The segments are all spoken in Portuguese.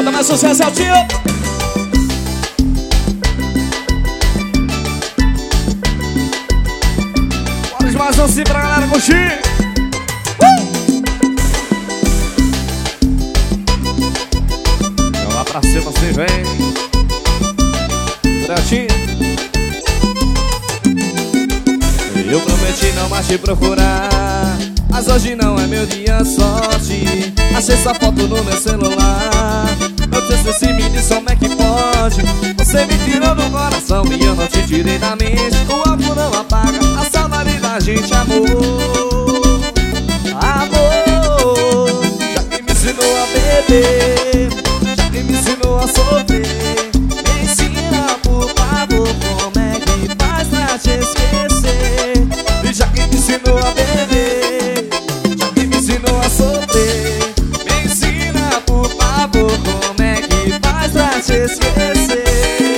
Canta mais sucesso, Altinho. Bora de mais assim pra galera curtir. Então lá pra cima assim, vem. Direitinho. Eu prometi não mais te procurar, mas hoje não é meu dia, sorte. Achei sua foto no meu celular. Eu te esqueci, me disse como é que pode. Você me tirou do coração e eu não te tirei da mente. O amor não apaga a saudade da gente, amor. Amor, já que me ensinou a beber, já que me ensinou a sofrer, me ensina, por favor, como é que faz pra te esquecer. E já que me ensinou a beber, já que me ensinou a sofrer, me ensina, por favor, como é que faz pra te esquecer.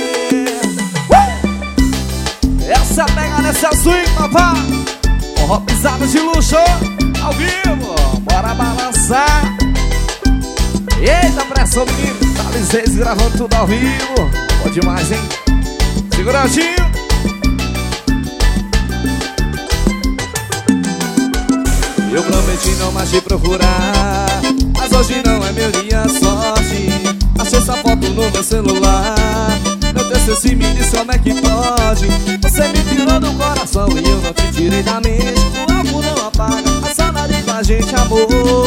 Essa pega nessa swing, papai. Forró pisado de luxo, ao vivo, bora balançar. Eita pressão, menino, Thales Reis gravando tudo ao vivo. Bom demais, hein? Seguradinho. Eu prometi não mais te procurar, mas hoje não é meu dia, sorte. Achei essa foto no meu celular. Eu te esqueci, me disse como é que pode. Você me tirou do coração e eu não te tirei da mente. O amor não apaga a saudade da gente, amor.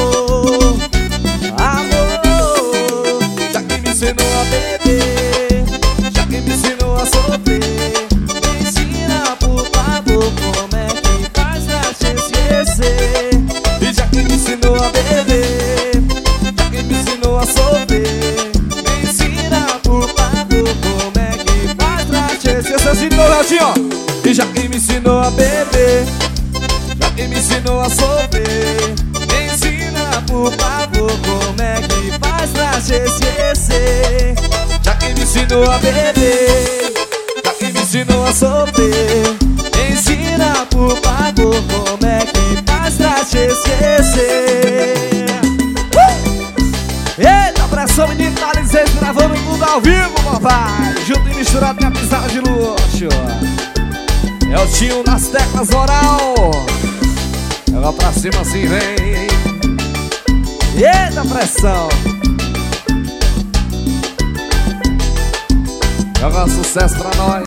Amor, já que me ensinou a beber, já que me ensinou a sofrer, me ensina, por favor, como é que faz pra te esquecer. E já que me ensinou a beber, já que me ensinou a sofrer, me ensina, por favor, como é que faz pra te esquecer. Se Doradinho, ó. E já que me ensinou a beber, já que me ensinou a sofrer, me ensina, por favor, como é que faz pra te esquecer. Já que me ensinou a beber, já que me ensinou a sofrer, me ensina, por favor, como é que faz pra te esquecer. Eita pressão, menino, Thales Reis gravando tudo ao vivo, papai. Junto e misturado com a pisada de luxo. É o tio nas teclas oral. Joga pra cima assim, vem. Eita pressão. Joga sucesso pra nós.